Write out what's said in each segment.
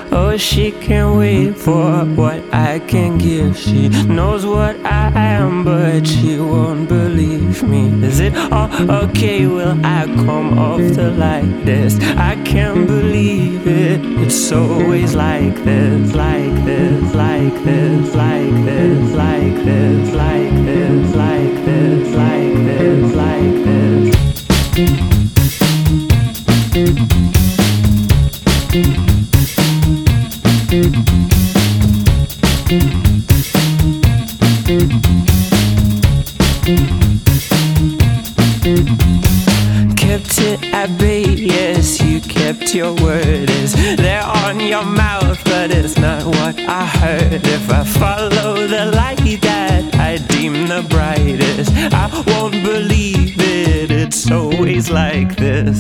Oh, she can't wait for what I can give. She knows what I am, but she won't believe me. Is it all okay? Will I come off the like this? I can't believe it. It's always like this, like this, like this, like this, like this, like this, like this, like this, like this. Kept it at bay, yes, you kept your word. Is there on your mouth, but it's not what I heard. If I follow the light that I deem the brightest, I won't believe it, it's always like this.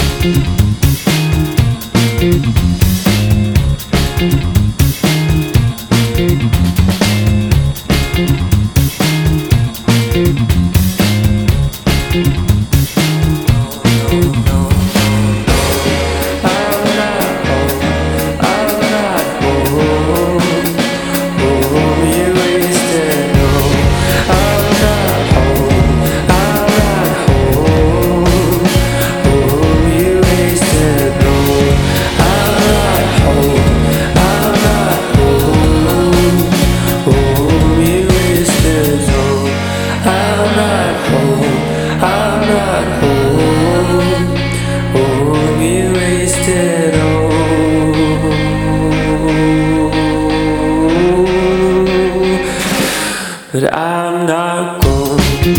But I'm not gone.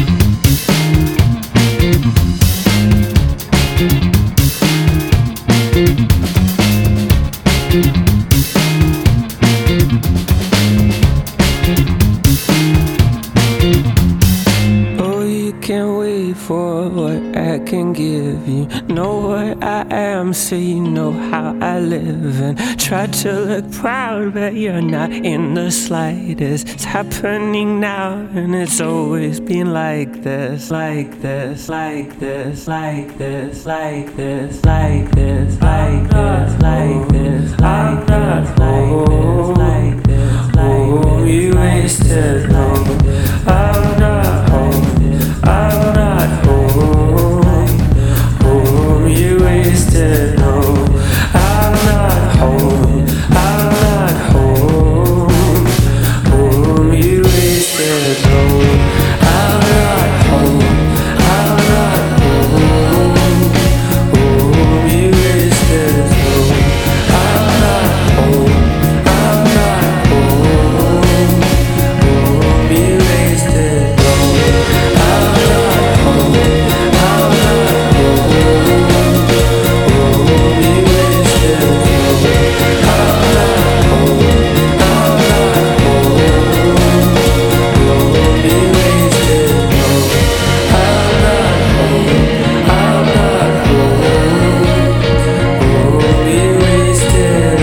Oh, you can't wait for what I can give you. Know what I am, so you know how I live. And try to look proud, but you're not in the slightest. It's happening now, and it's always been like this, like this, like this, like this, like this, like this, like this, like this, like this, like this, like this, like this. You wasted long. I'm not home. I'm not home. Home, you wasted long. I'm not home. I'm not home. Home, you wasted long. I'm not home. I'm not home. Home, you wasted long. I'm not home. I'm not home. Home, you wasted long. I'm not home. I'm not home. Home, you wasted long. I'm not home. I'm not home. Home, you wasted long. I'm not home. I'm not home. Home, you wasted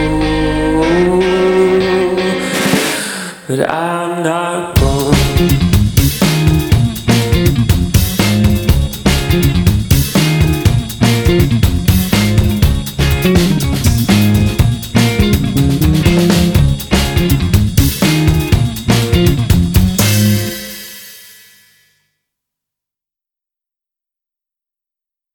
long. But I'm not gone.